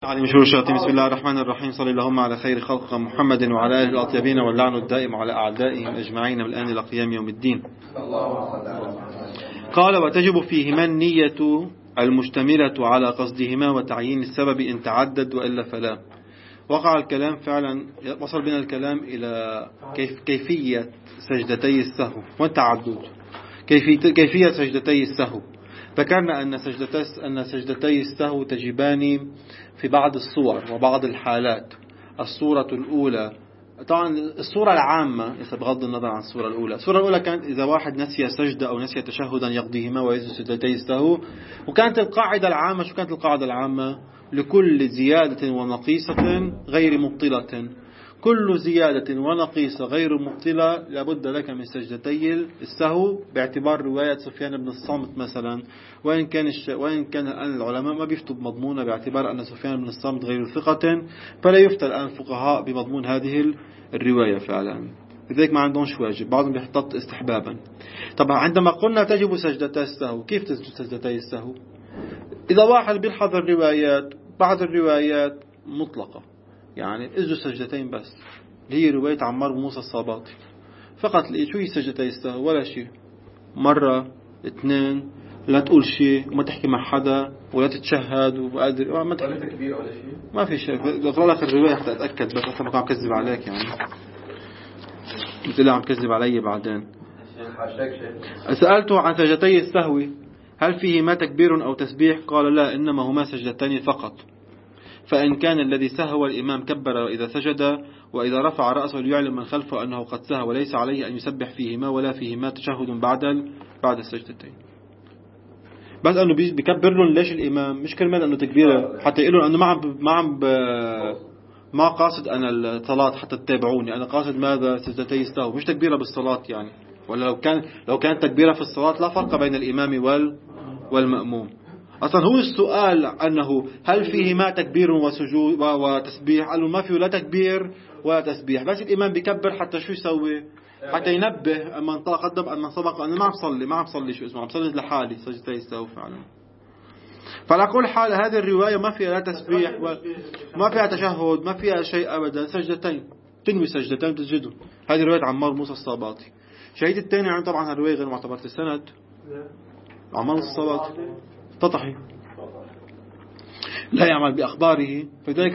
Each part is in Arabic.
علي من شرور الشياطين. بسم الله الرحمن الرحيم. صلى اللهم على خير خلق محمد وعلى آله الأطيبين واللعن الدائم على أعدائهم أجمعين من الآن إلى قيام يوم الدين. قال: وتجب فيهما النية المشتملة على قصدهما وتعيين السبب إن تعدد وإلا فلا. وقع الكلام فعلا، وصل بنا الكلام إلى كيفية سجدتي السهو والتعدد. كيفية سجدتي السهو. ذكرنا أن سجدتي السهو تجبان في بعض الصور وبعض الحالات. الصورة الأولى طبعا الصورة العامة، بغض النظر عن الصورة الأولى كانت إذا واحد نسي سجدة أو نسي تشهدا يقضيهما ويسجد سجدتي السهو. وكانت القاعدة العامة، شو كانت القاعدة العامة؟ لكل زيادة ونقيصة غير مبطلة. كل زيادة ونقيصة غير مبطلة لابد لك من سجدتي السهو، باعتبار رواية سفيان بن الصامت مثلا. وإن كان الآن العلماء ما بيفتوا بمضمونة، باعتبار أن سفيان بن الصامت غير ثقة، فلا يفتى الآن الفقهاء بمضمون هذه الرواية فعلا. لذلك ما عندهمش واجب، بعضهم بيحطط استحبابا. طبعا عندما قلنا تجب سجدتي السهو، كيف تسجد سجدتي السهو؟ إذا واحد بيلحظ الروايات، بعض الروايات مطلقة، يعني اسجد سجدتين بس، اللي هي رواية عمار بن موسى الصاباطي فقط. شو هي سجدتي السهو؟ ولا شيء، مرة اثنين، لا تقول شيء وما تحكي مع حدا ولا تتشهد وقادر ما تحكي، تكبير ولا شيء، ما في شيء. بقرأ لك الرواية حتى أتأكد، بس أصلا ما كان كذب عليك، يعني قلت له عم كذب علي بعدين. سألته عن سجدتي السهو هل فيهما تكبير أو تسبيح؟ قال لا، إنما هما سجدتين فقط. فإن كان الذي سهو الإمام كبر وإذا سجد، وإذا رفع رأسه ليعلم من خلفه أنه قد سهى، وليس عليه أن يسبح فيهما ولا فيهما تشهد بعد السجدتين. بس أنه بيكبر لهم ليش الإمام؟ مش كرمال أنه تكبيره حتى يقولوا أنه ما قاصد أنا الصلاة حتى تتابعوني، أنا قاصد ماذا؟ سجدتي السهو، مش تكبيره بالصلاة يعني. ولا لو كانت تكبيره في الصلاة لا فرق بين الإمام والمأموم. أصلا هو السؤال أنه هل فيه ما تكبير وسجود وتسبيح؟ قالوا ما فيه لا تكبير ولا تسبيح، بس الإمام بيكبر حتى شو يسوي؟ حتى ينبه أما قدم أن سبق أنه ما عم صلي شو اسمه، عم صلي لحالي، سجدتي السهو فعلا. فعلى كل حال هذه الرواية ما فيها لا تسبيح وما فيها تشهد، ما فيها شيء أبدا، سجدتين، تنوي سجدتين تسجدوا. هذه رواية عمار موسى الصاباطي. شهيد الثاني عن طبعا الرواية غير معتبرة السند، عمار موسى الصاباطي تطحي لا يعمل بأخباره، فذلك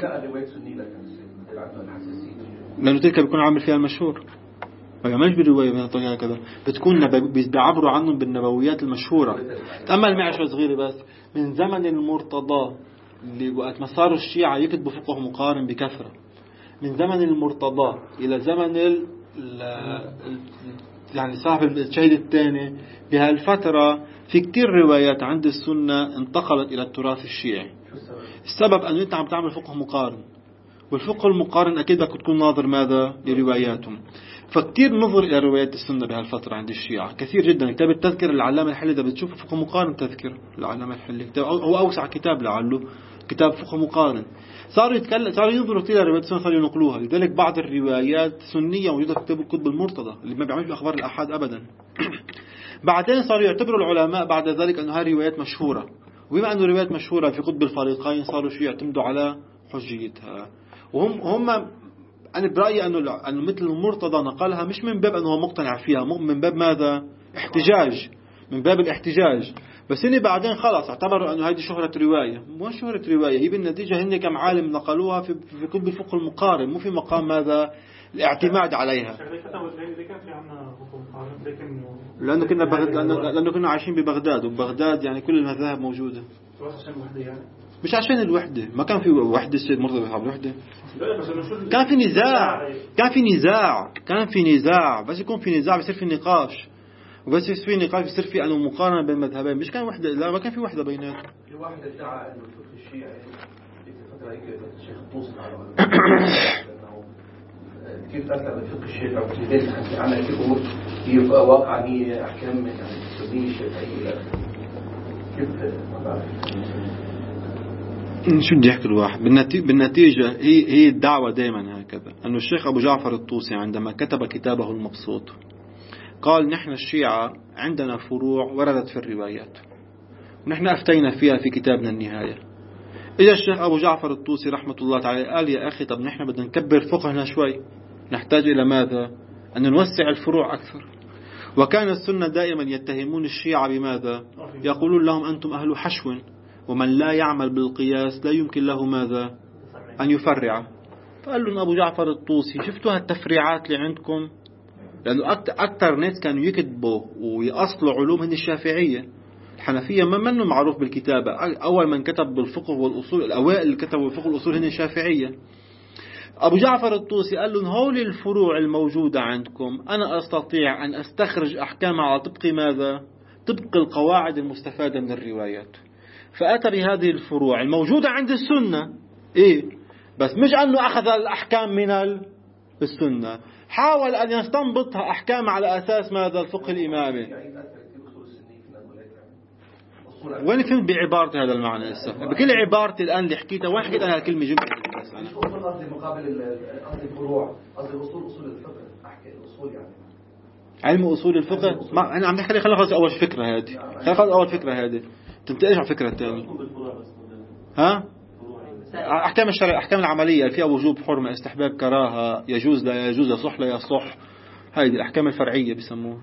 لأنه تلك بيكون عامل فيها المشهور، ما يعملش بالرواية من الطريقة كذا، بتكون بيعبروا عنهم بالنبويات المشهورة. تأمل معي شوي صغيرة بس. من زمن المرتضى اللي وقت ما صاروا الشيعة يكتبوا فقه مقارن بكثرة، من زمن المرتضى إلى زمن يعني صاحب الشهيد الثاني، بهالفترة في كتير روايات عند السنة انتقلت إلى التراث الشيعي. السبب أنه أنت عم تعمل فقه مقارن، والفقه المقارن أكيد بدك تكون ناظر ماذا؟ لرواياتهم. فكتير نظر إلى روايات السنة بهالفترة عند الشيعة كثير جدا. كتاب التذكر العلامة الحلي إذا بتشوف فقه مقارن، تذكر العلامة الحلي هو أوسع كتاب لعله، كتاب فقه مقارن. صاروا ينظروا إلى روايات السنة، صاروا ينقلوها. لذلك بعض الروايات سنية موجودة في كتاب الكتب المرتضى اللي ما بيعملش بأخبار الأحاد أبدا. بعدين صاروا يعتبروا العلماء بعد ذلك أنه هذه روايات مشهورة، وبما أنه روايات مشهورة في كتب الفريقين صاروا شو يعتمدوا على حجيتها. وهم أنا برأيي أنه مثل المرتضى نقلها مش من باب أنه مقتنع فيها، من باب ماذا؟ احتجاج، من باب الاحتجاج. بس هني بعدين خلاص اعتبروا أنه هذه شهرة رواية. مو شهرة رواية، هي بالنتيجة هن كم عالم نقلوها في كتب الفقه المقارن، مو في مقام ماذا؟ الاعتماد عليها. لأنه كنا عايشين ببغداد، وبغداد يعني كل المذاهب موجودة. مش عشان الوحدة، ما كان في وحدة السيد مرتضى بحب الوحدة. كان في نزاع بس يكون في نزاع بيصير في نقاش، وبس يصير في نقاش بيصير في أنه مقارنة بين مذهبين. مش كان وحدة، لا ما كان في وحدة بيناتهم. الواحد ادعى أنه الفقه الشيعي في فترة هيك الشيخ الطوسي على كيف تأثر بالفقه الشيعي وكيف عمل في أمور هي واقعية أحكام يعني السنية الشافعية كيف ما بعرف شو بدي أحكي الواحد. بالنتيجة هي الدعوة دائما هكذا. أنه الشيخ أبو جعفر الطوسي عندما كتب كتابه المبسوط قال: نحن الشيعة عندنا فروع وردت في الروايات، ونحن أفتينا فيها في كتابنا النهاية. إجا الشيخ أبو جعفر الطوسي رحمة الله تعالى قال يا أخي طب نحن بدنا نكبر فقهنا شوي، نحتاج إلى ماذا؟ أن نوسع الفروع أكثر. وكان السنة دائما يتهمون الشيعة بماذا؟ يقولون لهم أنتم أهل حشو، ومن لا يعمل بالقياس لا يمكن له ماذا؟ أن يفرع. فقال لهم أبو جعفر الطوسي شفتوا هالتفريعات اللي عندكم؟ لأنه أكثر ناس كانوا يكتبوا ويأصلوا علوم هن الشافعية. الحنفية ما منه معروف بالكتابة، أول من كتب بالفقه والأصول، الأوائل اللي كتبوا بالفقه والأصول هن الشافعية. أبو جعفر الطوسي قال لهم هول الفروع الموجودة عندكم أنا أستطيع أن أستخرج أحكام على طبق ماذا؟ طبق القواعد المستفادة من الروايات. فأتى بهذه الفروع الموجودة عند السنة بس مش أنه أخذ الأحكام من السنة، حاول أن يستنبطها أحكام على أساس ماذا؟ الفقه الإمامي. وين فهمت بعبارتي هذا المعنى هسه؟ بكل عبارتي الآن اللي حكيتها وين حكيت أنا الكلمة جملة؟ مش قصدي مقابل قصدي الفروع، قصدي أصول الفقه، أحكي الأصول يعني علم أصول الفقه. ما أنا عم نحكي خلينا نخلص أول فكرة هذه، خلينا نخلص أول فكرة هذه تنتقلش على الفكرة الثانية. ها؟ أحكام الشرع، أحكام العملية فيها وجوب، حرمة، استحباب، كراهة، يجوز لا يجوز، يصح لا يصح، هذه الأحكام الفرعية بسموها.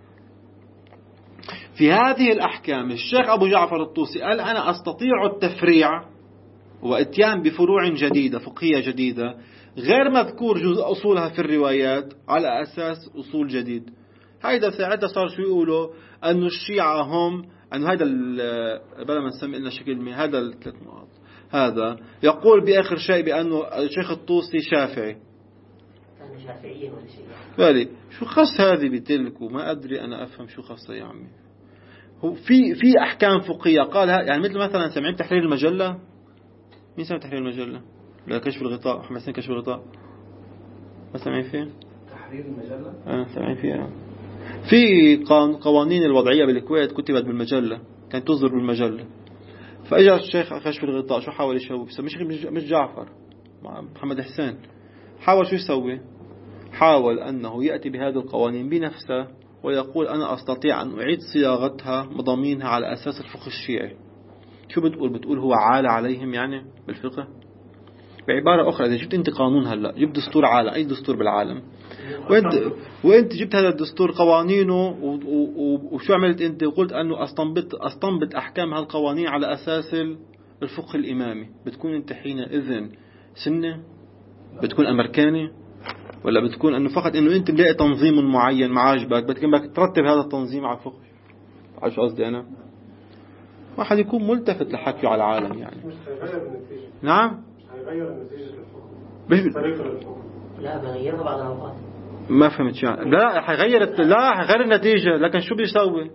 في هذه الأحكام الشيخ أبو جعفر الطوسي قال أنا أستطيع التفريع واتيان بفروع جديدة فقهية جديدة غير مذكور جزء أصولها في الروايات على أساس أصول جديد. هيدا ساعتها صار شو يقولوا أنه الشيعة هم أنه هذا بدل ما نسمي لنا شكل هذا الثلاث نقاط، هذا يقول بآخر شيء بأنه الشيخ الطوسي شافعي. شافعية ولا شيء؟ بالي شو خص هذه بتلك وما أدري أنا أفهم شو خصها يا عمي. هو في أحكام فقهية قالها، يعني مثل مثلا سمعت تحرير المجلة. مين سمع تحرير المجلة؟ لا كشف الغطاء، أحمد حسين كشف الغطاء، ما سمعين فيه؟ تحرير المجلة؟ سمعين فيه. في قوانين الوضعية بالكويت كتبت بالمجلة، كانت تصدر بالمجلة. فإجا الشيخ كشف الغطاء شو حاول يسوي؟ مش جعفر، مع محمد حسين، حاول شو يسوي؟ حاول أنه يأتي بهذه القوانين بنفسه ويقول أنا أستطيع أن أعيد صياغتها مضامينها على أساس الفقه الشيعي. شو بتقول هو عال عليهم يعني بالفقه؟ بعبارة أخرى إذا جبت أنت قانون هلأ، جبت دستور عالم، أي دستور بالعالم، وأنت جبت هذا الدستور قوانينه وشو عملت أنت؟ قلت أنه أستنبط أحكام هالقوانين على أساس الفقه الإمامي، بتكون أنت حينئذ سنة؟ بتكون أمريكاني؟ ولا بتكون أنه فقط أنه أنت ملاقي تنظيم معين معاجبك بدك ترتب هذا التنظيم على الفقه؟ عارف شو قصدي أنا؟ واحد يكون ملتفت لحكيه على العالم يعني. مش هيغير النتيجة. نعم؟ مش هيغير نتيجة الحكم. طريقة الحكم. لا بغيرها بعد الأوقات. ما فهمت يعني. لا حيغير النتيجة، لكن شو بيسوي؟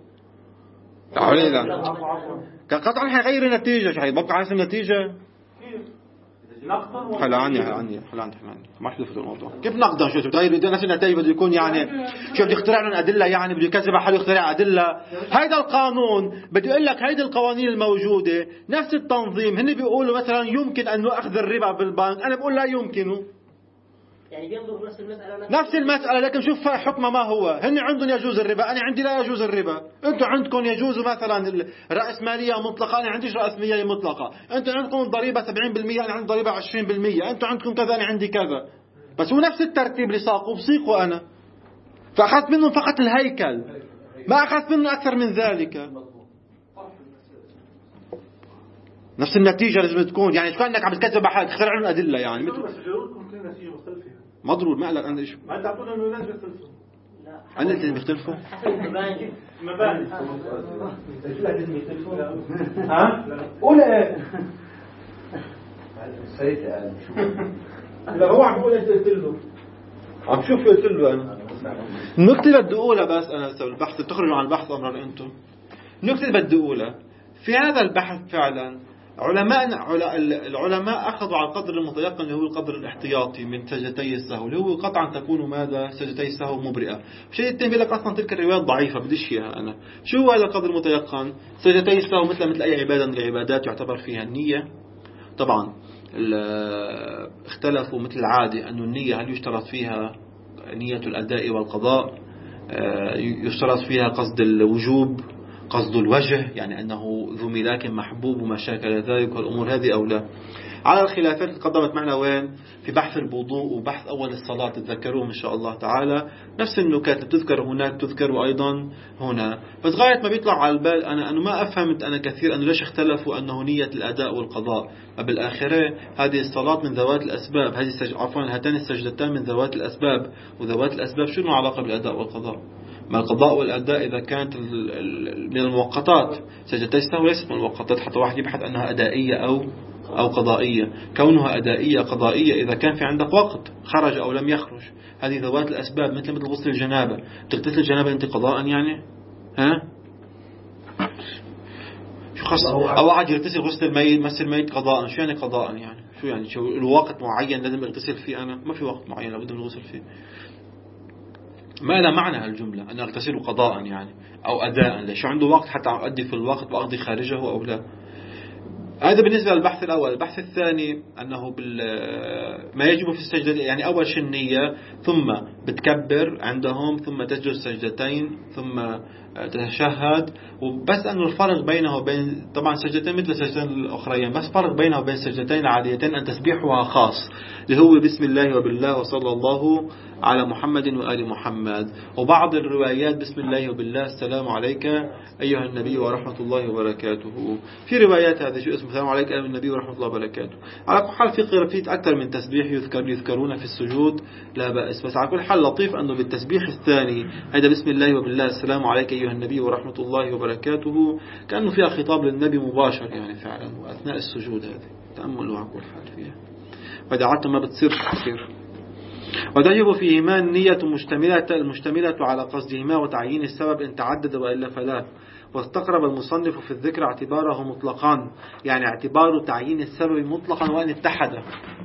قطعا حيغير النتيجة، حيبقى على النتيجة. حلا عني ما حدا في الموضوع. كيف نقدا شو بتغير نفس النتائج؟ بده يكون يعني شو بده يخترع لنا أدلة، يعني بده يكذب على حاله يخترع أدلة. هيدا القانون بده يقول لك هيدي القوانين الموجودة نفس التنظيم، هن بيقولوا مثلا يمكن أن نأخذ الربا بالبنك، أنا بقول لا يمكن. يعني بينظر نفس المسألة لكن شوف حكمه ما هو. هن عندهم يجوز الربا، أنا عندي لا يجوز الربا. أنتم عندكم يجوز مثلا الرأسمالية مطلقة، أنا عنديش رأسمالية مطلقة. أنتم عندكم ضريبة 70%، أنا عندي ضريبة 20%. أنتم عندكم كذا، أنا عندي كذا. بس هو نفس الترتيب اللي ساقوا بسيقوا أنا، فأخذت منهم فقط الهيكل، ما أخذت منهم أكثر من ذلك. نفس النتيجة لازم تكون، يعني شو كأنك عم تكذب على حد تخترع لهم أدلة يعني مثل ما ضروري. ما قال لك أنا إيش؟ ما تعطونا إنه الناس بيختلفوا. لا أنا اللي بيختلفوا. مبادئ. ها؟ قول إيه؟ سيد قال شو؟ لا هو عم بقول أنت قلت له. عم شوف قلت له أنا. النقطة بدي أقولها بس أنا البحث بتخرجوا عن البحث أمرا أنتم. النقطة بدي أقولها في هذا البحث فعلا العلماء أخذوا على القدر المتيقن اللي هو القدر الاحتياطي من سجدتي السهو، اللي هو قطعا تكون ماذا؟ سجدتي السهو مبرئة. شيء التاني بيقول لك أصلا تلك الروايات ضعيفة بديش إياها أنا. شو هو هذا القدر المتيقن؟ سجدتي السهو مثل أي عبادة من العبادات يعتبر فيها النية. طبعا اختلفوا مثل العادة أن النية هل يشترط فيها نية الأداء والقضاء، يشترط فيها قصد الوجوب، قصد الوجه يعني أنه ذو ملاك محبوب وما شاكل ذلك والأمور هذه أو لا. على الخلافات تقدمت معنا وين؟ في بحث الوضوء وبحث أول الصلاة، تتذكروهم إن شاء الله تعالى. نفس النكات تذكر هناك تذكر أيضا هنا. بس غاية ما بيطلع على البال أنا ما أفهمت أنا كثير أنه ليش اختلفوا أنه نية الأداء والقضاء. بالآخرة هذه الصلاة من ذوات الأسباب، هاتان السجدتان من ذوات الأسباب، وذوات الأسباب شنو علاقة بالأداء والقضاء؟ ما القضاء والأداء إذا كانت من المؤقتات، سجدتي السهو ليست من المؤقتات حتى واحد يبحث أنها أدائية أو قضائية. كونها أدائية قضائية إذا كان في عندك وقت خرج أو لم يخرج، هذه ذوات الأسباب. مثل غسل الجنابة، تغتسل الجنابة أنت قضاء يعني شو خاص؟ أو واحد يغتسل غسل الميت مثل الميت قضاء، شو يعني قضاء يعني؟ شو الوقت معين لازم اغتسل فيه؟ أنا ما في وقت معين لابد من الغسل فيه. ما لا معنى هالجملة أن أغتسل قضاء يعني أو أداء؟ ليش عنده وقت حتى أؤدي في الوقت وأقضي خارجه أو لا؟ هذا بالنسبة للبحث الأول. البحث الثاني أنه ما يجب في السجدة يعني أول شيء النية، ثم بتكبر عندهم، ثم تسجد سجدتين، ثم تتشهد. وبس أنه الفرق بينه وبين طبعا سجدتين مثل السجدتين الأخرين، بس فرق بينه وبين سجدتين عاديتين أن تسبيحها خاص اللي هو بسم الله وبالله وصلى الله على محمد وآل محمد. وبعض الروايات بسم الله وبالله السلام عليك أيها النبي ورحمة الله وبركاته. في روايات هذا شيء اسمه السلام عليك أيها النبي ورحمة الله وبركاته. على كل حال في أكثر من تسبيح يذكرون في السجود لا بأس. بس على كل حال لطيف أنه بالتسبيح الثاني هذا بسم الله وبالله السلام عليك أيها النبي ورحمة الله وبركاته كأنه فيها خطاب للنبي مباشر يعني فعلا، وأثناء السجود هذه تأملوا على كل حال فيها، ودعاتهم ما بتصير كثير. وتجب فيهما النية المشتملة على قصدهما وتعيين السبب إن تعدد وإلا فلا. واستقرب المصنف في الذكر اعتباره مطلقا، يعني اعتبار تعيين السبب مطلقا وإن اتحد.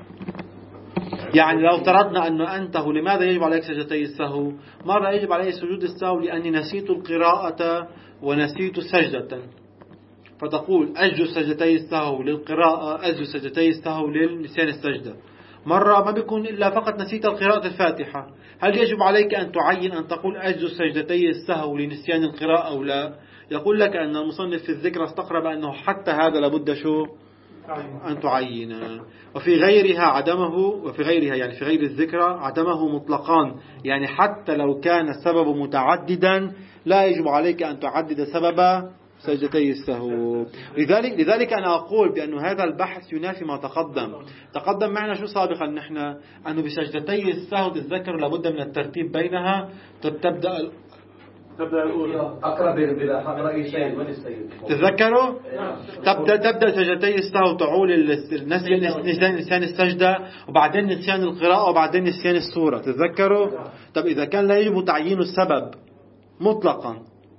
يعني لو افترضنا أنه أنته لماذا يجب عليك سجدتي السهو؟ مرة يجب علي سجود السهو لأني نسيت القراءة ونسيت سجدة، فتقول أسجد سجدتي السهو للقراءة، أسجد سجدتي السهو للنسيان السجدة. مرة ما بيكون إلا فقط نسيت القراءة الفاتحة، هل يجب عليك أن تعين أن تقول أسجد سجدتي السهو لنسيان القراءة أو لا؟ يقول لك أن المصنف في الذكر استقرب أنه حتى هذا لابد شو أن تعين. وفي غيرها عدمه، وفي غيرها يعني في غير الذكر عدمه مطلقان، يعني حتى لو كان السبب متعددا لا يجب عليك أن تعدد سبب سجدتي السهو. لذلك أنا أقول بأن هذا البحث ينافي ما تقدم معنا شو سابقا نحن أنه بسجدتي السهو تتذكر لابد من الترتيب بينها. تبدأ الأولى أقرب إلى رأي السيد من السيد تذكروا. تبدأ سجدتي السهو تعول نسيان السجدة، وبعدين نسيان القراءة، وبعدين نسيان السورة. تذكروا. طب إذا كان لا يجب تعيين السبب مطلقا،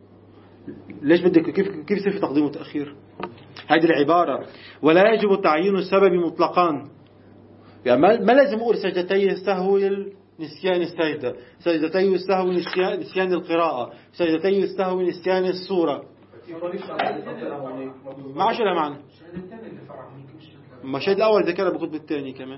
ليش بدك كيف يصير في تقديم وتأخير؟ هذه العبارة ولا يجب تعيين السبب مطلقا، يعني ما لازم أقول سجدتي السهو نسيان السجدة، سجدتي السهو نسيان القراءة، سجدتي السهو نسيان السورة. ما عادش لها معنى. ما الشيء الأول ذكرها بالخطبة الثاني كمان.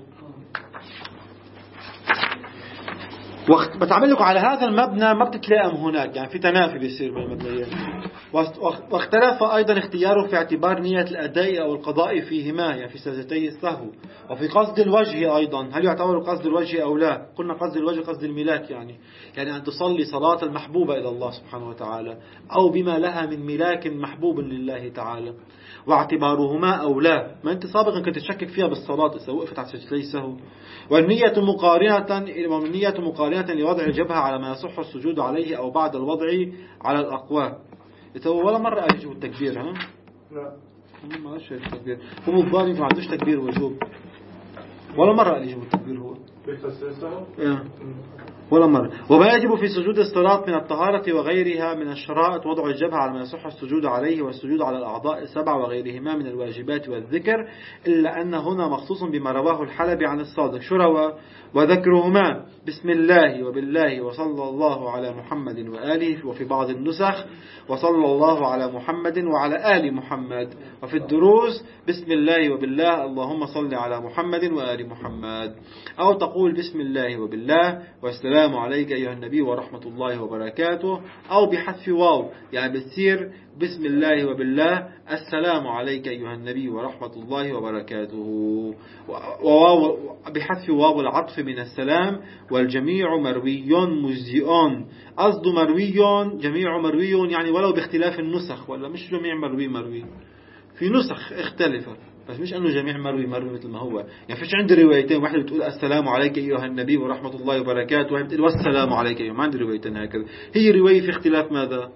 بتعمل لكم على هذا المبنى ما بتتلائم هناك، يعني في تنافي بيصير بين المبنيين. واختلف أيضا اختياره في اعتبار نية الأداء أو القضاء فيهما، يعني في سجدتي السهو، وفي قصد الوجه أيضا، هل يعتبر قصد الوجه أو لا؟ قلنا قصد الوجه قصد الملاك، يعني أن تصلي صلاة المحبوبة إلى الله سبحانه وتعالى أو بما لها من ملاك محبوب لله تعالى. واعتبارهما أو لا، ما أنت سابقا كنت تشكك فيها بالصلاة إذا وقفت على سجدتي السهو. والنية مقارنة لوضع الجبهة على ما يصح السجود عليه أو بعد الوضع على الأقوى. ولا مرة أجيب التكبير ها؟ لا ما عادش التكبير، هم الظالم ما عندوش تكبير وجوب، ولا مرة أجيب التكبير هو ولا مرة. وما يجب في سجود الصلاة من الطهارة وغيرها من الشرائط وضع الجبهة على ما يصح السجود عليه والسجود على الأعضاء السبع وغيرهما من الواجبات والذكر، إلا أن هنا مخصوص بما رواه الحلبي عن الصادق. شو روى؟ وذكرهما بسم الله وبالله وصلى الله على محمد وآله، وفي بعض النسخ وصلى الله على محمد وعلى آل محمد، وفي الدروس بسم الله وبالله اللهم صل على محمد وآل محمد. أو تقول تقول بسم الله وبالله والسلام عليك أيها النبي ورحمة الله وبركاته، أو بحذف واو، يعني بتصير بسم الله وبالله السلام عليك أيها النبي ورحمة الله وبركاته، بحذف واو العطف من السلام. والجميع مروي مجزئ، قصد مروي جميع مروي يعني ولو باختلاف النسخ، ولا مش جميع مروي في نسخ اختلفت، بس مش أنه جميع مروي مثل ما هو. يعني فيش عندي روايتين، واحدة بتقول السلام عليك أيها النبي ورحمة الله وبركاته، واحدة بتقول والسلام عليك أيها. ما عندي روايتين هكذا، هي رواية في اختلاف ماذا.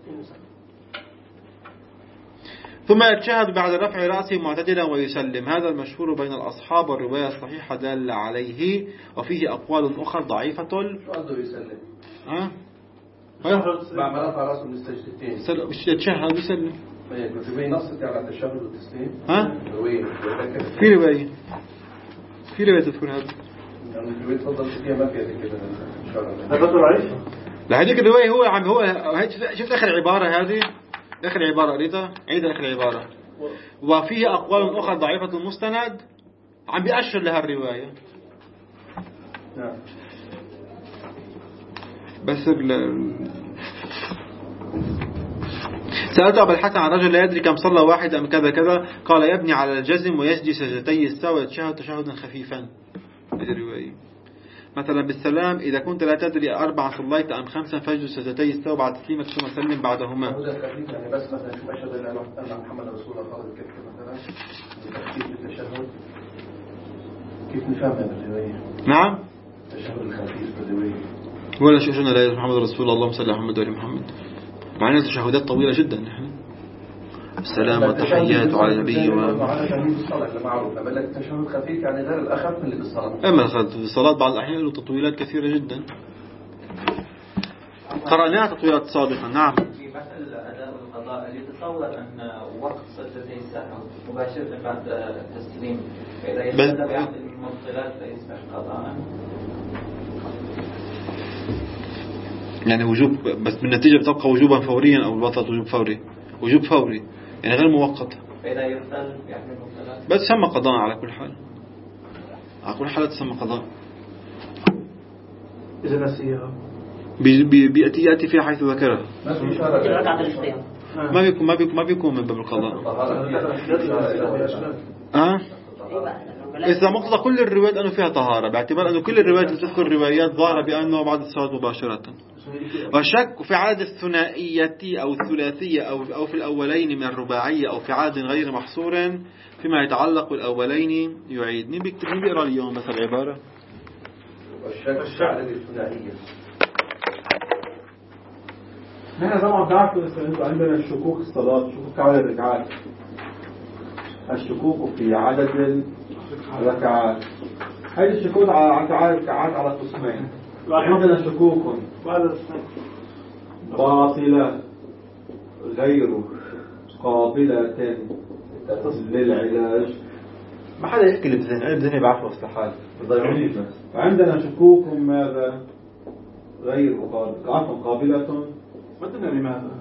ثم يتشهد بعد رفع رأسه معتدلا ويسلم، هذا المشهور بين الأصحاب، والرواية الصحيحة دالة عليه، وفيه أقوال أخرى ضعيفة. شو قصده يسلم؟ بعد ما رفع رأسه من السجدتين مش يتشهد ويسلم. الرواية نصت على التشهد والتسليم. في رواية تذكر هذا. الرواية تفضل فيها ما فيها كده إن شاء الله. هذا ضعيف. لهذيك الرواية هو شفت آخر عبارة هذه، آخر عبارة قريتها، عيد آخر عبارة. وفيه أقوال أخرى ضعيفة المستند، عم بيأشر لها الرواية. نعم. بس سألت أبا الحسن عن رجل لا يدري كم صلى واحد أم كذا كذا، قال يبني على الجزم ويسجي سجدتي السهو ويتشهد تشهدا خفيفا. هذه الرواية. مثلا بالسلام إذا كنت لا تدري 4 صليت أم 5 فاجد سجدتي السهو بعد تسليمك ثم سلم بعدهما. يعني بس مثلا شوف أشهد أن محمد رسول الله خالد كيف مثلا تخفيف التشهد، كيف نفهم هذه الرواية؟ نعم. التشهد الخفيف بالرواية. ولا شيء لا يا محمد رسول الله اللهم صل على محمد وعلى محمد. مع أن التشهدات طويلة جدا نحن. السلام والتحيات على النبي معروف. لما لك التشهد خفيف يعني غير الأخف من اللي بالصلاة. أما الصلاة بعض الأحيان له تطويلات كثيرة جدا، قرأناها تطويلات سابقا. نعم. في مسألة أداء القضاء اللي تتصور أن وقت سجدتي السهو مباشرة بعد التسليم، فإذا يسجد بأحد المبطلات فيصبح قضاء. يعني وجوب، بس بالنتيجة بتبقى وجوبا فوريا أو البطلة وجوب فوري يعني غير مؤقت. فإذا يبطل بأحد المبطلات بس تسمى قضاء على كل حال، تسمى قضاء. إذا نسيها يأتي فيها حيث ذكرها. ما بيكون من باب القضاء. إذا مقتضى كل الروايات أنه فيها طهارة، باعتبار أنه كل الروايات تذكر الروايات ظاهرة بأنه بعد الصلاة مباشرة. وشك في عدد الثنائية أو الثلاثية أو في الأولين من الرباعية أو في عدد غير محصور فيما يتعلق بالأولين يعيد. مين بيقرأ اليوم بس العبارة؟ والشك في عدد الثنائية. نحن طبعا بنعرف عندنا الشكوك الصلاة، شكوك عدد الركعات، الشكوك في عدد الركعات. هذه الشكوك على عدد الركعات على قسمين. عندنا شكوك باطلة غير قابلة للعلاج. ما حدا يحكي البذهن، أنا بذهني بعرفه استحال. عندنا شكوك ماذا غير قابلة لماذا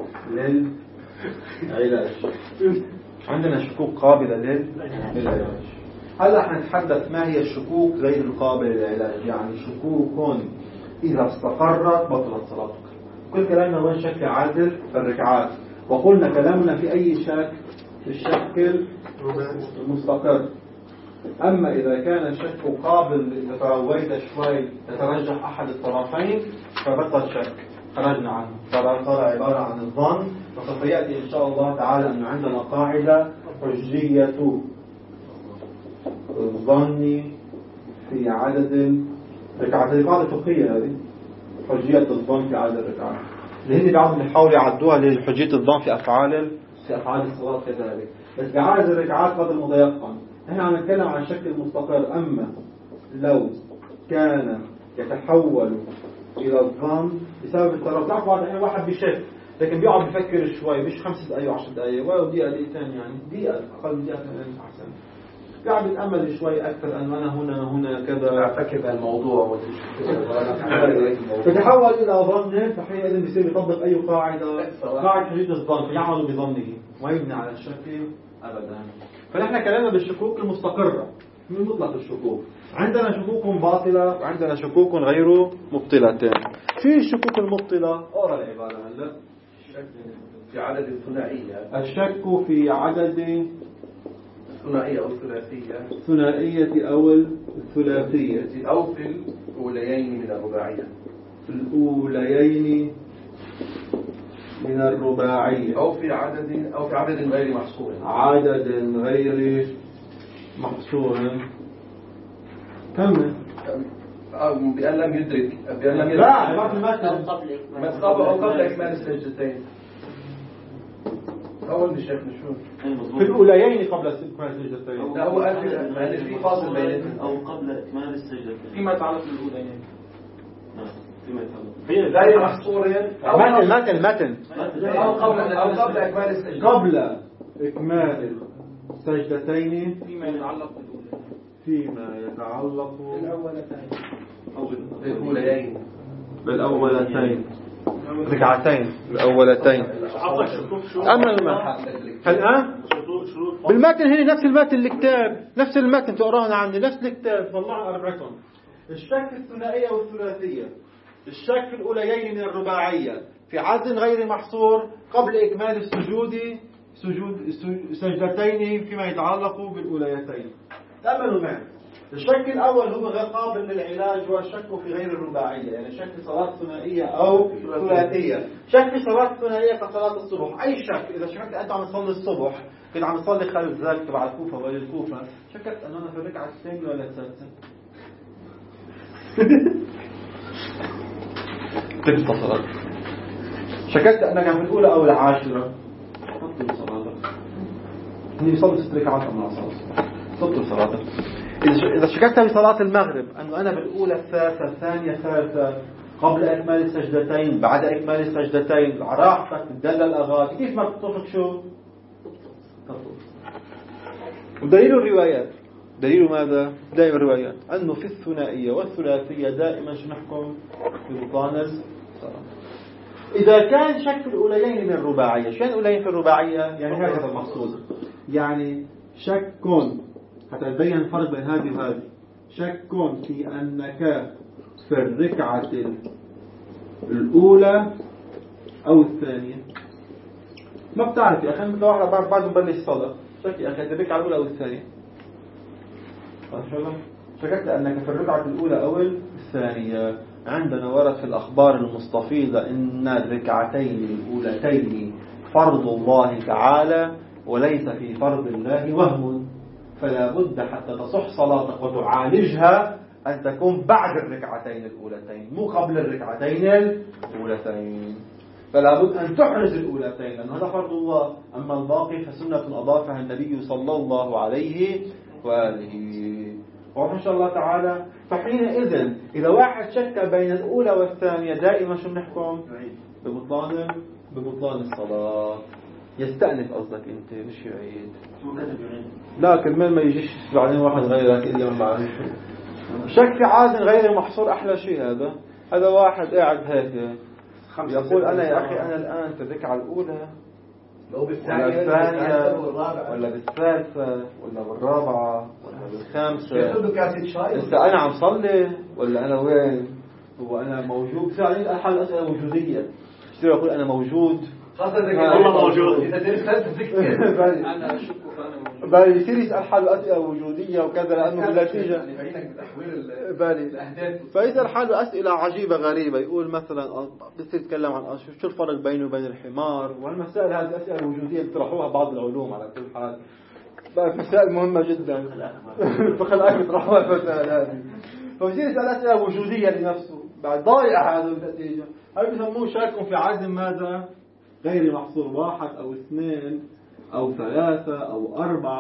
للعلاج. عندنا شكوك قابلة للعلاج. هلا حنتحدث ما هي الشكوك غير القابلة للعلاج. يعني شكوك إذا استقرت بطلت صلاتك. كل كلامنا وين شك عادل الركعات، وقلنا كلامنا في أي شك في الشك المستقر. أما إذا كان الشك قابل إذا ترويت شوي تترجح أحد الطرفين فبطل شك، خرجنا عنه، صار عبارة عن الظن. فسوف يأتي إن شاء الله تعالى أنه عندنا قاعدة حجية الظن في عدد الركعات. هذه قاعدة فقهية، هذه حجية الظن في عدد الركعات اللي هن بعضهم يحاولوا يعدوها لحجية الظن في أفعال الصلاة كذلك. بس بعدد الركعات قدر متيقن. نحن عم نتكلم عن الشك المستقر. أما لو كان يتحول إلى الظن بسبب التردد، تعرفوا هذا واحد بشك لكن بيقعد بيفكر شوي، مش 5 دقايق 10 دقايق ولو دقيقة دقيقتين، يعني دقيقة أقل من دقيقة أحسن. قاعد يتأمل شوي أكثر أن أنا هنا كذا أفكر بالموضوع فتحول إلى ظن، فحينئذ بيصير يطبق أي قاعدة حجية الظن فيعمل بظنه ويبني على الشك أبدا. فنحن كلامنا بالشكوك المستقرة. من مطلق الشكوك. عندنا شكوك باطلة وعندنا شكوك غير مبطلة. في الشكوك المبطلة أقرأ العبارة هلا. في عدد الثنائية. الشك في عدد الثنائية أو الثلاثية. الثنائية أو الثلاثية أو في الأوليين من الرباعية. في الأوليين من الرباعية أو في عدد غير محصور. عدد غير محصور. كم؟ بأن لم يدرك لا ما قبل إكمال السجدتين. أول الشيخ نشوف في الأوليين قبل إكمال السجدتين. لا هو قال في فاصل بينهم أو قبل إكمال السجدتين فيما يتعلق بالأوليين. فيما يتعلق غير محصور المتن أو قبل إكمال السجدتين. قبل إكمال السجدتين فيما يتعلق بالأوليين. فيما يتعلق بالأوليين ركعتين الأولتين. أما الآن بالمتن هي نفس المتن الكتاب، نفس المتن تقراهن عندي، نفس الكتاب طلعوا أربعتهم. الشك في الثنائية والثلاثية، الشك في الأوليين من الرباعية في عدد غير محصور قبل إكمال سجدتين فيما يتعلق بالأوليتين. تأملوا معي. الشك الأول هو غير قابل للعلاج، والشك في غير الرباعية، يعني شك في صلاة ثنائية أو ثلاثية. شك في صلاة ثنائية كصلاة الصبح، أي شك إذا شككت أنت عم تصلي الصبح، كنت عم تصلي خلف ذلك تبع الكوفة وغير الكوفة، شككت أنه أنا في الركعة الثانية ولا الثالثة. تبقى صلاة. شككت أنك عم الأولى أو العاشرة، تبطل صلاتك. إني بصلي 6 ركعات أم الصلاة، تبطل صلاتك. إذا شككت في صلاة المغرب أنه أنا بالأولى الثالثة الثانية الثالثة قبل إكمال السجدتين بعد إكمال السجدتين راحتك تدلل أغاث، كيف ما تتفق شو؟ ودليل الروايات، دليل ماذا؟ دائما الروايات أنه في الثنائية والثلاثية دائما نحكم ببطلان الصلاة. إذا كان شك في الأوليين من الرباعية، شو الأوليين في الرباعية؟ يعني هكذا المقصود، يعني شك حتى يبين الفرق بين هذه وهذه. شك في أنك في الركعة الأولى أو الثانية، ما بتعرف يا أخي، مثل واحد بعد مبلش الصلاة شك يا أخي الركعة الأولى أو الثانية. شككت أنك في الركعة الأولى أو الثانية. عندنا ورد في الأخبار المستفيضة إن الركعتين الأولتين فرض الله تعالى وليس في فرض الله وهم، فلا بد حتى تصح صلاتك وتعالجها أن تكون بعد الركعتين الأولتين مو قبل الركعتين الأولتين. فلا بد أن تحرز الأولتين لأن هذا فرض الله، أما الباقي فسنة أضافها النبي صلى الله عليه وآله وإن شاء الله تعالى. فحينئذ إذا واحد شك بين الأولى والثانية دائما شو نحكم؟ ببطلان الصلاة. يستأنف قصدك أنت مش يعيد. لا كرمال ما يجيش بعدين واحد غيرك إلا ما بعرف. شك في عادل غير محصور أحلى شيء هذا واحد قاعد هيك يقول أنا يا أخي أنا الآن في الركعة الأولى ولا الثانية ولا بالثالثة ولا بالرابعة ولا بالخامسة، لسه أنا عم صلي ولا أنا وين؟ هو أنا موجود؟ سألني أحد أسئلة وجودية، يصير يقول أنا موجود والله موجود. إذا درست أنا أشك فأنا موجود. يصير يسأل حاله أسئلة وجودية وكذا لأنه بالنتيجة فيسأل حاله أسئلة عجيبة غريبة. يقول مثلا بصير يتكلم عن شو الفرق بينه وبين الحمار، والمسائل هذه أسئلة وجودية بيطرحوها بعض العلوم على كل حال، مسائل مهمة جدا. فخلقك بيطرحوها المسائل هذه، فبصير يسأل أسئلة وجودية لنفسه بعد ضايع هذا بالنتيجة. هذا بيسموه شاك في عدم ماذا؟ غير محصور، 1 أو 2 أو 3 أو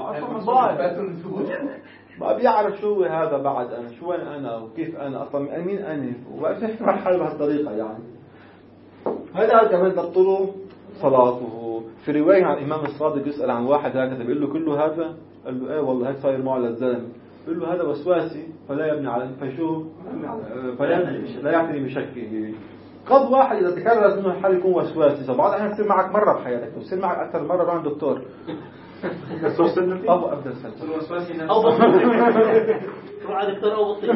4 ما بيعرف شو هذا بعد أنا شو أنا وكيف أنا أصلا مين أنا وأفهم الحال بهالطريقة. يعني هذا كمان تبطل صلاته. في رواية عن الإمام الصادق يسأل عن واحد هكذا بيقول له كله هذا؟ قال له إيه والله هيك صاير معه للزلمة. بيقول له هذا وسواسي فلا يبني على فشو لا يعتني بشكه. قد واحد إذا تكرر إنه الحال يكون وسواسي، بعض الأحيان تصير معك مرة بحياتك وتصير معك أكثر مرة مع الدكتور أو أبدأ سلم أو بطيء روح على دكتور أو بطيء.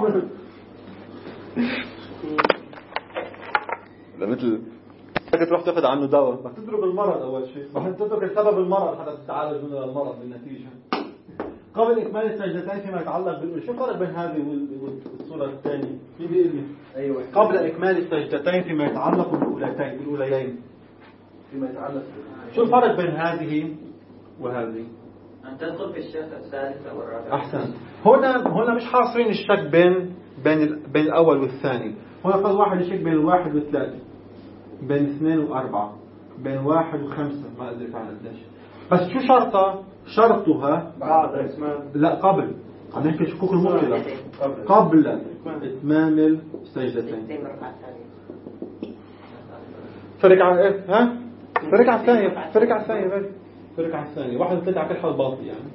مثل تروح تاخذ عنه دواء بدك تترك المرض أول شيء، بعدين تترك سبب المرض حتى تتعالج من المرض بالنتيجة. قبل إكمال السجدتين فيما يتعلق بالأولى، شو الفرق بين هذه والصورة الثانية؟ مين بيقول لي؟ أيوة. قبل إكمال السجدتين فيما يتعلق بالأوليين. فيما يتعلق شو الفرق بين هذه وهذه؟ أن تدخل في الشق الثالث أو الرابع. أحسن. هنا مش حاصرين الشك بين الأول والثاني. هنا قد واحد يشك بين 1 و3، بين 2 و4، بين 1 و5، ما أدري فعلا قديش. بس شو شرطها بعد إتمام. لا قبل نحكي شكوك المبطلة قبل إتمام السجدتين. فرق عن إيه؟ ها؟ فرق عن الثانية. فرق عن الثانية. 1 و3 على كل حال باطل يعني.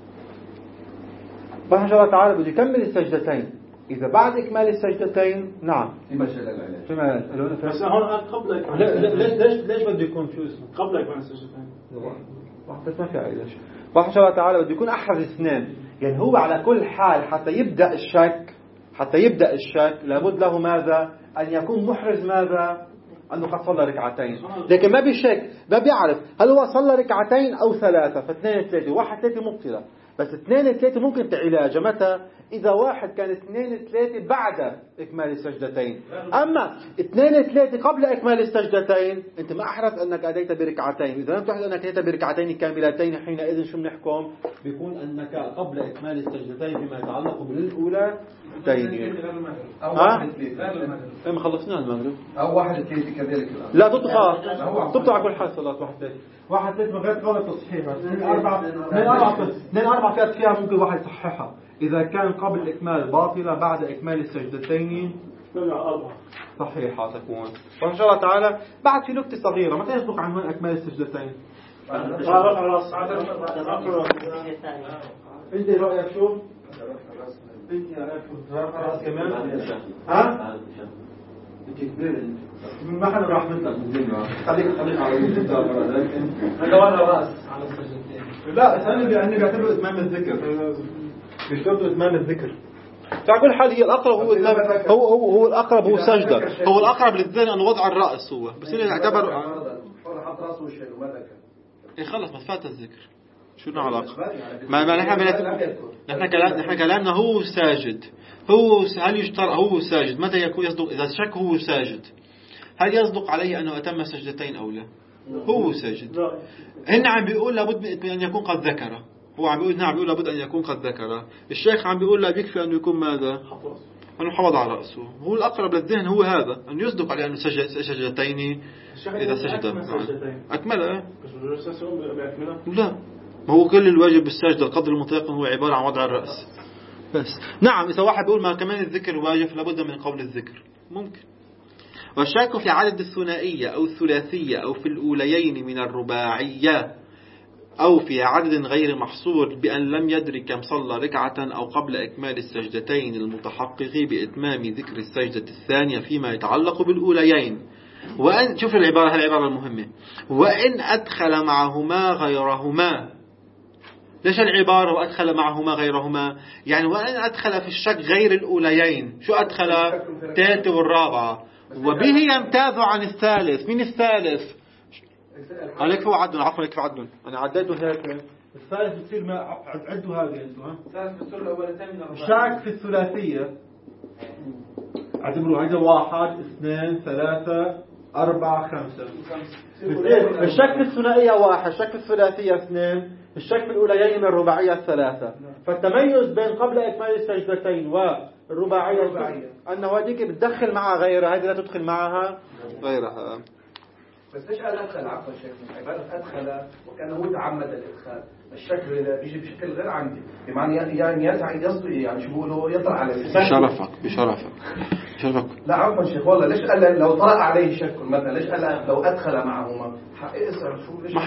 فإن شاء الله تعالى بده يكمل السجدتين. إذا بعد إكمال السجدتين نعم. بس هون قبل إكمال. ليش بده يكون شو اسمه؟ قبل إكمال السجدتين. بس ما في علاج. وإن شاء الله تعالى بده يكون أحرز 2. يعني هو على كل حال حتى يبدأ الشك لابد له ماذا؟ أن يكون محرز ماذا؟ أنه قد صلى ركعتين. لكن ما بيشك، ما بيعرف هل هو صلى ركعتين أو 3. ف2 3 1 3 مبطلة. بس 2 3 ممكن تعلاج متى؟ إذا واحد كان 2 3 بعد إكمال السجدتين. أما 2 3 قبل إكمال السجدتين أنت ما أحرز أنك أديت بركعتين. إذا لم تحرز أنك أديت بركعتين كاملتين حينئذ شو بنحكم؟ بيكون أنك قبل إكمال السجدتين فيما يتعلق بالأولى تين. ها؟ ما خلصنا المغرب. أو 1 3 كذلك. لا تقطع كل حال صلاة 1 3. 1 3 من غير قول تصحيح. 2 4 فئات فيها ممكن واحد يصححها. إذا كان قبل الإكمال باطلة بعد إكمال السجدتين صحيحة تكون. وإن شاء الله تعالى بعد في نكتة صغيرة متى يصدق عن هون إكمال السجدتين؟ أنت رأيك شو؟ أنت رأيك شو؟ رأس كمان؟ ها؟ أنت كبير ما حدا راح مثلك خليك على لكن هذا ولا رأس على السجدتين. لا اسألني بأني بيعتبر إتمام الذكر. بيشترطوا إتمام الذكر. على كل حال هي الأقرب هو الأقرب هو سجدة. هو الأقرب للذهن أن وضع الرأس هو. بس اللي يعتبر حط رأسه وشيله وما ذكر. إيه خلص ما فات الذكر. شو له علاقة؟ ما نحن كلامنا هو ساجد. هل يشترط هو ساجد؟ متى يكون يصدق؟ إذا شك هو ساجد. هل يصدق عليه أنه أتم سجدتين أو لا؟ هو ساجد. هن عم بيقول لابد من أن يكون قد ذكره. هو عم بيقول لابد أن يكون قد ذكره. الشيخ عم بيقول لا بيكفي أنه يكون ماذا؟ أنه حفظ على رأسه. هو الأقرب للذهن هو هذا أن يصدق عليه أنه سجدتين إذا سجد أكمله. لا ما هو كل الواجب بالسجدة القدر المطلق هو عبارة عن وضع الرأس بس. نعم إذا واحد بيقول ما كمان الذكر واجب لابد من قول الذكر ممكن. والشك في عدد الثنائية أو الثلاثية أو في الأوليين من الرباعية أو في عدد غير محصور بأن لم يدرك كم صلى ركعة أو قبل إكمال السجدتين المتحقق بإتمام ذكر السجدة الثانية فيما يتعلق بالأوليين. وأن شوف العبارة المهمة. وإن أدخل معهما غيرهما. ليش العبارة وأدخل معهما غيرهما؟ يعني وأن أدخل في الشك غير الأوليين. شو أدخل؟ الثالث والرابعة وبه يمتاز عن الثالث. من الثالث؟ أنا يكفي عدن. عفوا يكفي عدن. أنا عديته هيك. الثالث بتصير ما عدوا هذه أنتوا ها؟ الثالث بتصير الأولتين من الرباعية. الشك في الثلاثية اعتبروا هذا 1 2 3 4 5. الشك في الثنائية 1، الشك في الثلاثية 2، الشك في الأوليين من الرباعية 3. فالتميز بين قبل إكمال السجدتين والرباعية أنه هذيك بتدخل معها غيرها، هذه لا تدخل معها غيرها. بس ليش قال أدخل؟ عفوا شيخ عبارة أدخل وكأنه تعمد الإدخال. الشكل بيجي بشكل غير عندي بمعنى يعني يسعى يصدق يعني شو بيقولوا يطرأ على بشرفك لا عفوا شيخ والله ليش قال لو طرأ عليه شك مثلا ليش قال لو أدخل معهما شو ليش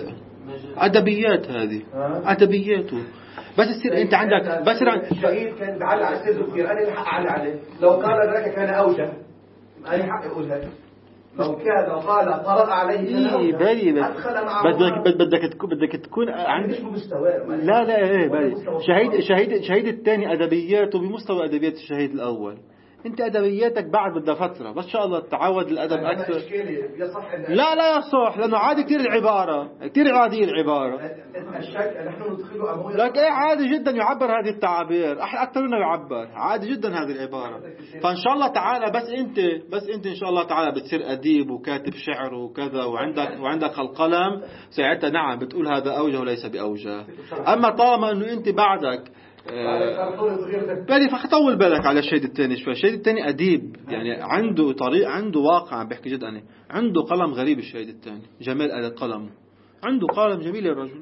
أدبيات هذه أدبياته. بس يصير أنت عندك بس الشهيد كان بعلق على سيده كثير أنا الحق عليه لو قال ذلك كان أوجه أي حق يقول هذا لو كان قال طرأ عليه بالي أدخل معه بدك تكون مش بمستواه. لا بالي شهيد الثاني أدبياته بمستوى أدبيات الشهيد الأول. انت ادبياتك بعد بدها فتره، بس ان شاء الله تتعود الادب اكثر. لا يصح، لانه عادي كثير العباره، كثير عاديه العباره. الشك نحن ندخله لك ايه عادي جدا يعبر هذه التعابير، اكثر منه يعبر، عادي جدا هذه العباره. فان شاء الله تعالى بس انت ان شاء الله تعالى بتصير اديب وكاتب شعر وكذا وعندك القلم، ساعتها نعم بتقول هذا اوجه وليس باوجه. اما طالما انه انت بعدك بالي فخطول بالك على الشهيد الثاني شوي. الشهيد الثاني أديب، يعني عنده طريق، عنده واقع، عم بحكي جد أنا، عنده قلم غريب. الشهيد الثاني جمال آلة قلم، عنده قلم جميل الرجل.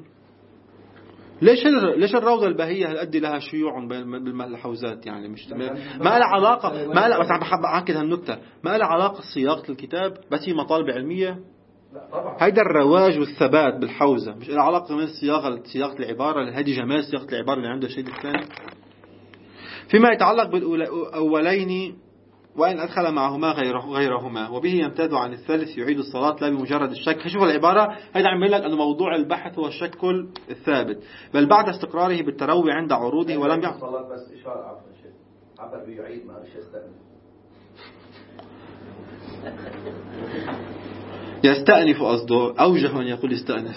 ليش الروضة البهية هالقد لها شيوع بالملحوزات؟ يعني مش ما لها علاقة، بس عم بحب أعكد هالنكتة، ما لها علاقة صياغة الكتاب، بس هي مطالب علمية. هيدا الرواج والثبات بالحوزة، مش له علاقة من صياغة العبارة. هذه جمال صياغة العبارة اللي عنده الشيء الثاني. فيما يتعلق بالأولين وإن أدخل معهما غيرهما وبه يمتاز عن الثالث يعيد الصلاة لا بمجرد الشك. شوف العبارة هيدا عم يقول لك أن موضوع البحث هو الشك الثابت، بل بعد استقراره بالتروي عند عروضه ولم يعد الصلاة. بس إشارة عبر بيعيد ما يستأنف قصده، أوجه أن يقول يستأنف.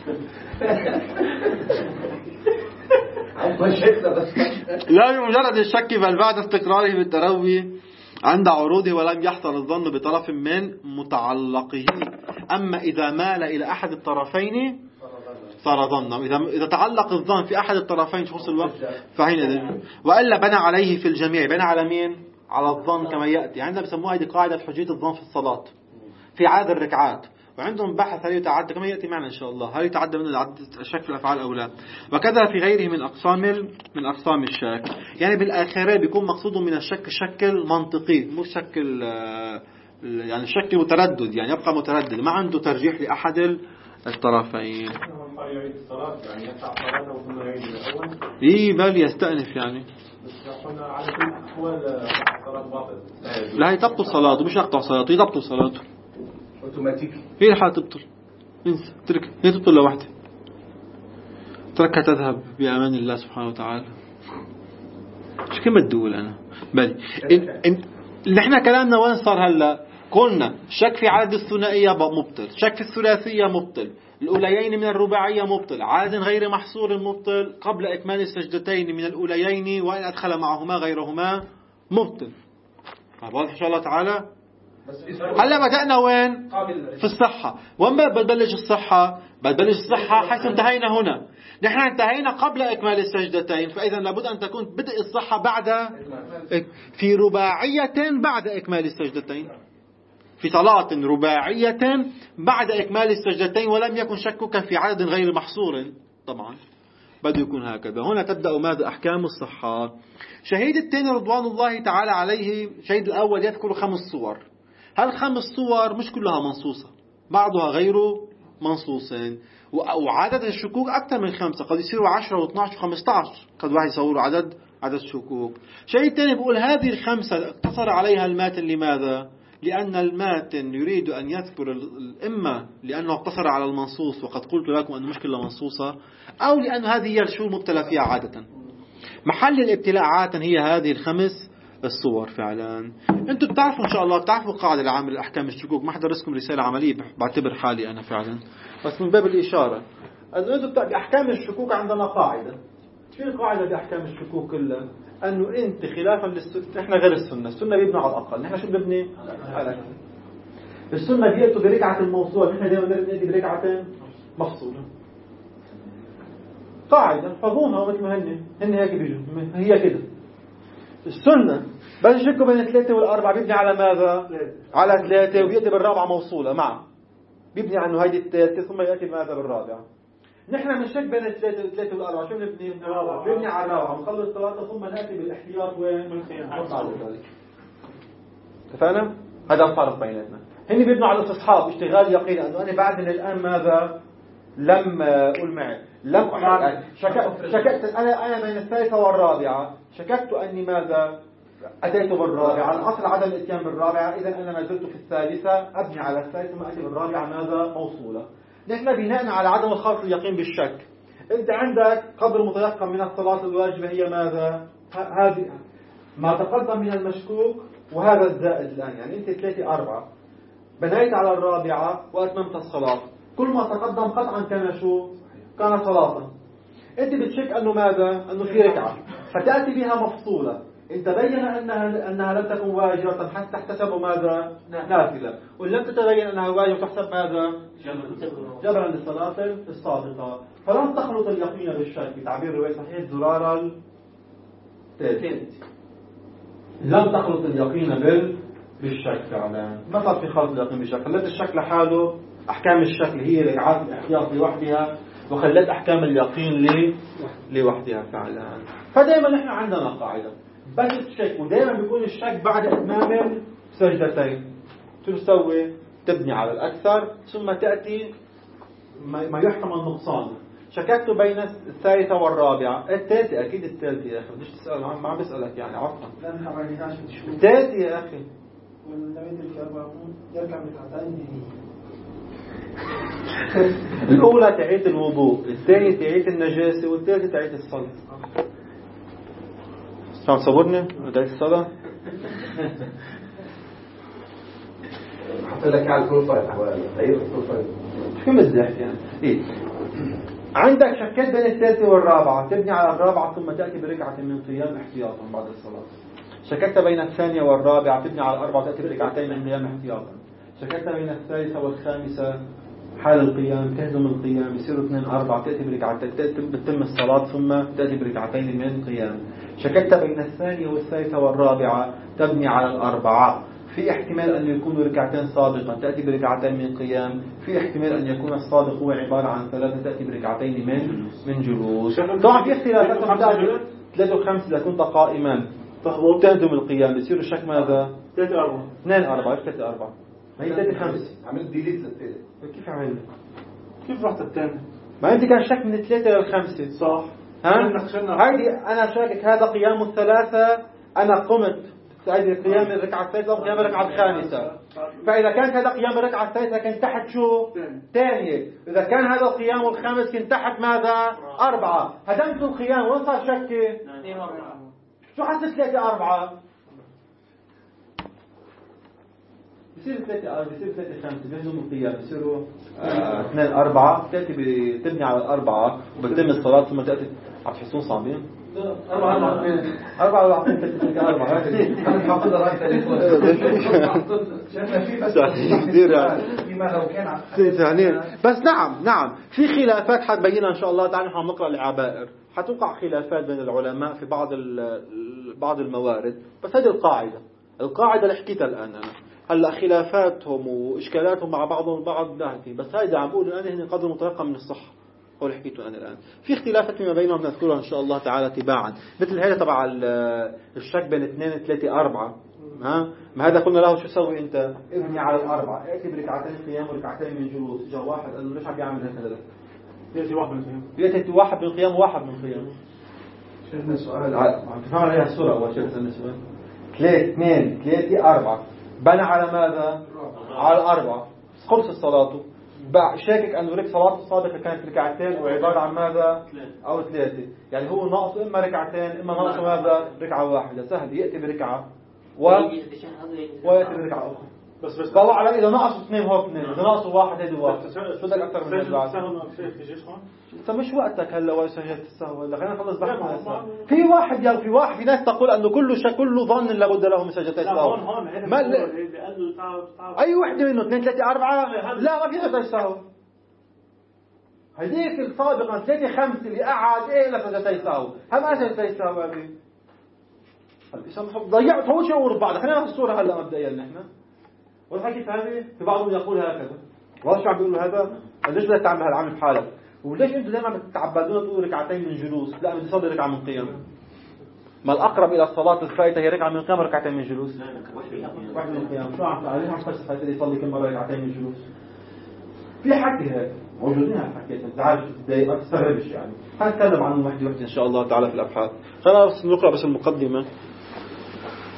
لا بمجرد الشك بل بعد استقراره بالتروي عند عروضه ولم يحصل الظن بطرف من متعلقه. أما إذا مال إلى أحد الطرفين صار ظنا. إذا تعلق الظن في أحد الطرفين شخص الوقت فحين وإلا بنى عليه في الجميع. بنى على مين؟ على الظن كما يأتي. عندنا بسموها هذه قاعدة حجية الظن في الصلاة في عدد الركعات، وعندهم بحث هل يتعدى كما يأتي معنا إن شاء الله، هل يتعدى من الشك في الأفعال أو لا. وكذا في غيره من أقسام الشك. يعني بالآخرة بيكون مقصود من الشك شكل منطقي، مو شكل يعني شك متردد، يعني يبقى متردد ما عنده ترجيح لأحد الطرفين. يعيد الصلاة يعني يقطع صلاته ثم يعيد الأول. بل يستأنف يعني. قلنا على كل الأحوال الصلاة باطل. لا هي تبطل صلاته، مش يقطع صلاته، هي تبطل صلاته. اوتوماتيكي. هي الحالة تبطل. انسى ترك، هي تبطل لوحدها. تركها تذهب بأمان الله سبحانه وتعالى. مش كم بدول أنا. بل نحن كلامنا وين صار هلا؟ قلنا شك في عدد الثنائية مبطل، شك في الثلاثية مبطل، الأوليين من الرباعية مبطل، عدد غير محصور مبطل، قبل إكمال السجدتين من الأوليين وإن أدخل معهما غيرهما مبطل. واضح إن شاء الله تعالى. هلا بدأنا وين؟ في الصحة. وين بتبلش الصحة؟ بتبلش الصحة حيث انتهينا هنا. نحن انتهينا قبل إكمال السجدتين، فإذا لابد أن تكون بدء الصحة بعد في رباعية بعد إكمال السجدتين، في صلاة رباعية بعد إكمال السجدتين ولم يكن شكك في عدد غير محصور. طبعا بده يكون هكذا. هنا تبدأ ماذا؟ أحكام الصحة. شهيد الثاني رضوان الله تعالى عليه، شهيد الأول يذكر 5 صور. هال5 صور مش كلها منصوصة، بعضها غير منصوص، وعدد الشكوك أكثر من 5، قد يصيروا 10 و12 و15، قد واحد يصوروا عدد الشكوك. شهيد الثاني بيقول هذه ال5 اقتصر عليها الماتن. لماذا؟ لأن الماتن يريد أن يذكر الإما لأنه اقتصر على المنصوص، وقد قلت لكم أن المشكلة منصوصة، أو لأن هذه هي الشو المبتلى فيها عادة. محل الابتلاء عادة هي هذه ال5 الصور فعلا. أنتم بتعرفوا إن شاء الله، بتعرفوا القاعدة العامة لأحكام الشكوك. ما حدا رسكم رسالة عملية، بعتبر حالي أنا فعلا بس من باب الإشارة. أنتم بأحكام الشكوك عندنا قاعدة. شو القاعدة بأحكام الشكوك كلها؟ أنه أنت خلافا للسنة، إحنا غير السنة بيبنوا على الأقل، نحن شو بنبني؟ على السنة بيأتوا بركعة الموصولة، نحن دائما بنأتي بركعة مفصولة. قاعدة فهمها مثل ما هن هيك بيجوا، هي كده. السنة بس يشكوا بين 3 و4 بيبني على ماذا؟ على 3 وبيأتي بالرابعة موصولة معه، بيبني عنه هيدي الثالثة ثم يأتي ماذا بالرابعة. نحن بنشك بين 3 و4 شو بنبني؟ بنبني على الرابعة، بنخلص 3 ثم نأتي بالاحتياط وين؟ من اتفقنا؟ هذا الفرق بيناتنا. هن بيبنوا على الاستصحاب، اشتغال يقين، أنه أنا بعد الآن ماذا؟ لم قول معي شككت أنا بين 3 و4 شككت أني ماذا؟ أتيت بالرابعة، الأصل عدم الإتيان بالرابعة، إذا أنا ما زلت في الثالثة أبني على الثالثة ثم أتي بالرابعة ماذا؟ موصولة. نحن بناء على عدم الخلط اليقين بالشك، أنت عندك قدر متيقن من الصلاة الواجبة هي ماذا؟ هذه ما تقدم من المشكوك وهذا الزائد الآن، يعني أنت 3-4 بنيت على الرابعة وأتممت الصلاة، كل ما تقدم قطعا كان شو؟ كان صلاة. أنت بتشك أنه ماذا؟ أنه في ركعة، فتأتي بها مفصولة، إن تبين أنها لم تكن واجبة حتى تحتسب ماذا؟ نافلة، وإن لم تتبين أنها واجبة تحسب ماذا؟ جبرا للصلاة الصادقة. فلم تخلط اليقين بالشك، بتعبير الرواية صحيح زرار الثالث، لم تخلط اليقين بالشك فعلا، ما صار في خلط اليقين بالشك، خلت الشك لحاله، أحكام الشك هي ركعات الاحتياط لوحدها، وخلت أحكام اليقين لوحدها فعلا. فدائما نحن عندنا قاعدة، بس الشك، ودائما بيكون الشك بعد إتمام سجدتين، شو تسوي؟ تبني على الأكثر ثم تأتي ما يحتمل نقصان. شككت بين الثالثة والرابعة، الثالثة أكيد الثالثة يا أخي، بديش تسأل، ما عم بسألك يعني عفوا. لا نحن عملناش بتشوف. الثالثة يا أخي. والنبي يركع ركعتين. الأولى تعيد الوضوء، الثانية تعيد النجاسة، والثالثة تعيد الصلاة. عم تصورني؟ تعيد الصلاة؟ حط لك على البروفايل، غير البروفايل. شو مزحت يعني؟ إيه؟ عندك شكيت بين الثالثة والرابعة، تبني على الرابعة ثم تأتي بركعة من قيام احتياطا بعد الصلاة. شككت بين الثانية والرابعة، تبني على الأربعة وتأتي بركعتين من قيام احتياطا. شككت بين الثالثة والخامسة حال القيام، تهزم القيام، يصيروا 2-4، تأتي بركعتين، بتتم الصلاة ثم تأتي بركعتين من قيام. شككت بين الثانية والثالثة والرابعة، تبني على الأربعة، في احتمال أن يكونوا ركعتين صادقا، تأتي بركعتين من قيام، في احتمال أن يكون الصادق هو عبارة عن 3، تأتي بركعتين من جلوس. طبعا في اختلافات، 3 و5 إذا كنت قائما تهزم القيام، يصير الشك ماذا؟ 3-4 2-4 3-4 ما هي 3-5. عملت ديليت للثالث. كيف عملت؟ كيف رحت الثاني؟ ما أنت كان شك من 3 ل5 صح. هيدي أنا شاكك هذا قيام الثلاثة، أنا قمت هذه قيام الركعة الثالثة وقيام الركعة الخامسة، فإذا كانت هذا قيام الركعة الثالثة كنت تحت شو؟ ثانية. إذا كان هذا القيام الخامس كنت تحت ماذا؟ 4. هدمت القيام وين صار شكي؟ شو حسب 3-4؟ بصير 3-4 بصير 3-5 بيهزموا القيام، بصيروا 2-4، تأتي تبني على الأربعة وبتتم الصلاة ثم تأتي. عم تحسون صعبين؟ 4 أنا حافظها رايت بس نعم في خلافات حتبينها إن شاء الله تعالى. نحن نقرأ العبائر حتوقع خلافات بين العلماء في بعض الموارد، بس هذه القاعدة اللي حكيتها الآن أنا. هلا خلافاتهم وإشكالاتهم مع بعضهم البعض لا، بس هذا عم بقول الآن هن قدر متوقع من الصح. هو اللي حكيته أنا الآن. في اختلافات فيما بينهم نذكرها إن شاء الله تعالى تباعا، مثل هذا تبع الشك بين 2-3-4. ما هذا قلنا له شو سوي أنت؟ ابني على الأربعة، ائتي بركعتين قيام وركعتين من جلوس. جاء واحد قال له ليش عم بيعمل هيك؟ يأتي واحد من قيام، يأتي واحد من قيام وواحد من قيام. شفنا سؤال عم تفهم عليها الصورة أول شيء. سألنا سؤال 2-3-4 بنى على ماذا؟ على الأربعة. خلص الصلاة شاكك أنه لك صلاة الصادقة كانت ركعتين وعبارة عن ماذا؟ أو 3، يعني هو ناقص إما ركعتين إما ناقص ماذا؟ ركعة واحدة. سهل يأتي بركعة ويأتي بركعة أخرى. بس طلع على إذا ناقص 2 هو 2، إذا ناقص 1 هيدي 1. شو بدك أكثر من هذا؟ مش وقتك هلا وسجدت السهو. هلا خلينا نخلص بحثنا. في واحد في ناس تقول أنه كل ظن لابد له من سجدتي السهو. أي وحدة منه 2-3-4 لا ما في سجدتي السهو. هديك السابقة 3-5 اللي قعد لسجدتي السهو. هم سجدتي السهو أبي ضيعت هو شيء ورد بعض. خلينا ناخذ الصورة هلا مبدئيا نحن والحكي فهمي. في بعضهم يقول هكذا، والله شو عم بيقولوا هذا؟ ليش بدك تعمل هالعمل بحالك؟ وليش انتم دائما بتتعبدون تقولوا ركعتين من جلوس؟ لا بدي اصلي ركعه من قيام. ما الاقرب الى الصلاه الفائته هي ركعه من قيام ركعتين من جلوس. واحد من قيام. شو عم تفسر يصلي كل مره ركعتين من جلوس؟ في حكي هيك موجودين هالحكيات، ما تزعلش تتضايق ما تستغربش يعني. هنتكلم عنهم وحده ان شاء الله تعالى في الابحاث. خلاص نقرا بس المقدمه.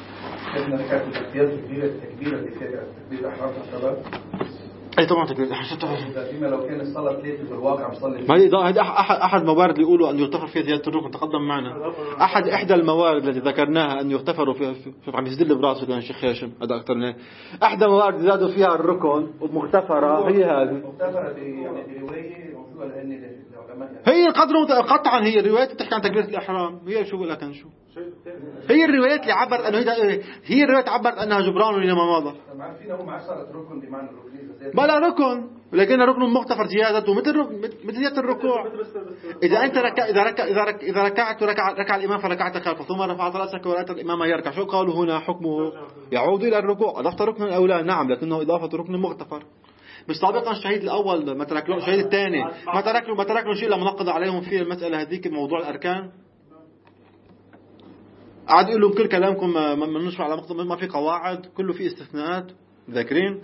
شفنا حكاية التكبيرة اللي فيها تكبير الأحرام الشباب. أي طبعا تكبير فيما لو كان الصلاة ثلاثة في الواقع مصلي. ما هذا أحد موارد اللي يقولوا أن يغتفر فيها زيادة الركن تقدم معنا. إحدى الموارد التي ذكرناها أن يغتفروا فيها عم يسدل براسه كان الشيخ هاشم هذا أكثر من إحدى موارد زادوا فيها الركن ومغتفرة هي هذه. مغتفرة يعني برواية موجودة لأن العلماء هي قطعا هي الروايات بتحكي عن تكبيرة الإحرام. هي شو بقول لك أنا شو هي الروايات اللي عبرت أنه هي الروايات عبرت أنها جبران لما مضى. عارفين هم مع صارت ركن بمعنى الركن بلا ركن ولكن ركن مغتفر زيادته مثل زيادة الركوع. إذا أنت إذا ركعت ركع الإمام فركعت خلفه ثم رفعت رأسك ورأيت الإمام يركع شو قالوا هنا حكمه يعود إلى الركوع. أضفت ركن الأولى نعم لكنه إضافة ركن مغتفر. مش سابقا الشهيد الأول ما ترك له الشهيد الثاني ما ترك له شيء لما نقض عليهم في المسألة هذيك موضوع الأركان. قاعد يقول لهم كل كلامكم ما نشرع على مقصد ما في قواعد كله في استثناءات ذاكرين.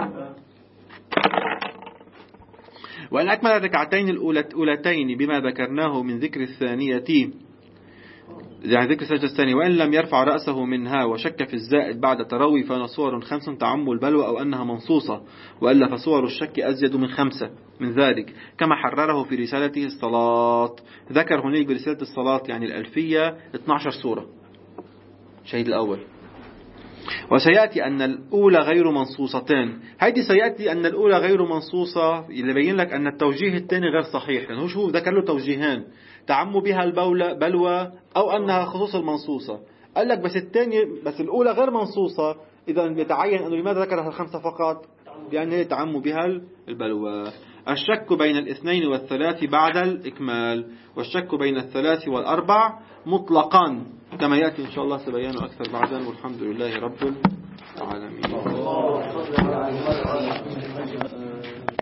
وإن أكمل الركعتين الأولتين بما ذكرناه من ذكر الثانية يعني ذكر السجدة الثانية وإن لم يرفع رأسه منها وشك في الزائد بعد تروي فصور 5 تعم البلوى أو أنها منصوصة وإلا فصور الشك أزيد من 5 من ذلك كما حرره في رسالته الصلاة. ذكر هناك برسالة الصلاة يعني الألفية 12 سورة شهيد الأول. وسيأتي أن الأولى غير منصوصتين. هيدي سيأتي أن الأولى غير منصوصة اللي يبين لك أن التوجيه الثاني غير صحيح لأنه شو ذكر له توجيهان تعم بها بلوى أو أنها خصوص المنصوصة. قال لك بس الأولى غير منصوصة إذا يتعين أنه لماذا ذكرها 5 فقط لأنه تعم بها البلوى. الشك بين 2 و3 بعد الإكمال والشك بين 3 و4 مطلقا كما يأتي إن شاء الله سبيانه أكثر بعدا والحمد لله رب العالمين.